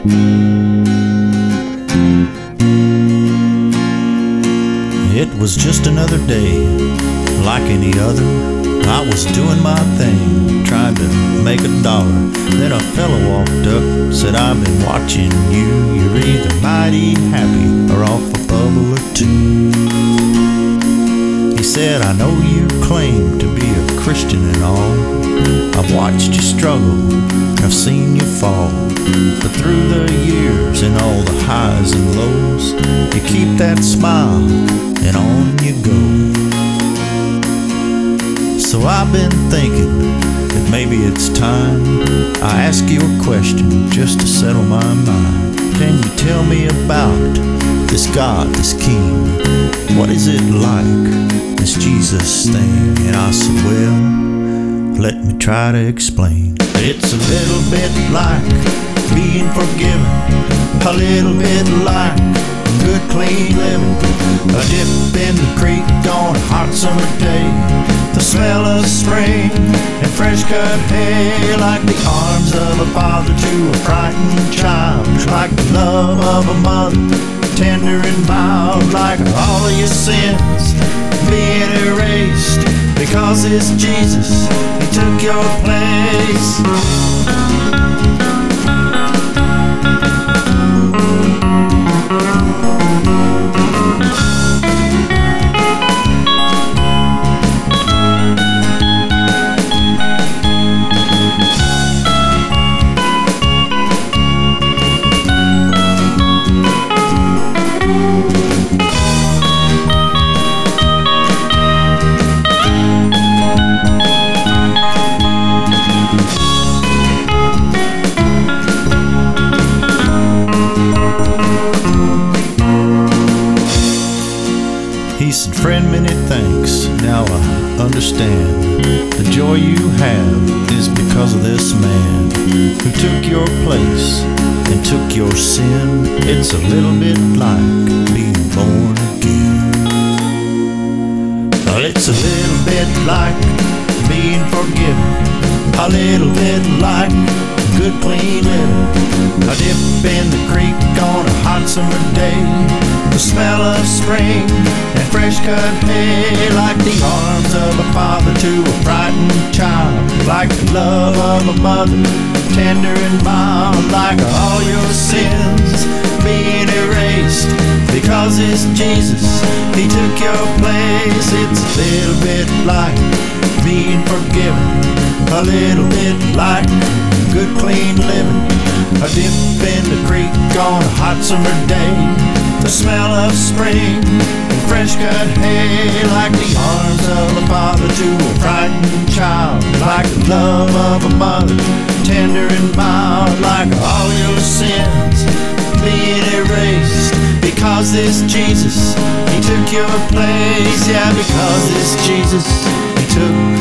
It was just another day, like any other. I was doing my thing, trying to make $1. Then a fella walked up, said, "I've been watching you. You're either mighty happy or off a bubble or two." He said, "I know you claim to be a Christian and all. I've watched you struggle, I've seen you fall. But through the years and all the highs and lows, you keep that smile and on you go. So I've been thinking that maybe it's time I ask you a question just to settle my mind. Can you tell me about this God, this King? What is it like, this Jesus thing?" And I said, "Well, let me try to explain. It's a little bit like being forgiven, a little bit like good clean living, a dip in the creek on a hot summer day, the smell of spring and fresh cut hay, like the arms of a father to a frightened child, like the love of a mother, tender and mild, like all of your sins being erased, because it's Jesus, He took your place." He said, "Friend, many thanks. Now I understand. The joy you have is because of this man who took your place and took your sin. It's a little bit like being born again. It's a little bit like being forgiven, a little bit like good clean living, a dip in the creek on a hot summer day, the smell of spring and fresh cut hay, like the arms of a father to a frightened child, like the love of a mother, tender and mild, like all your sins being erased, because it's Jesus, He took your place. It's a little bit like being forgiven, a little bit like good clean living, a dip in the creek on a hot summer day, the smell of spring and fresh cut hay, like the arms of a father to a frightened child, like the love of a mother, tender and mild, like all your sins being erased, because this Jesus, He took your place. Yeah, because this Jesus, He took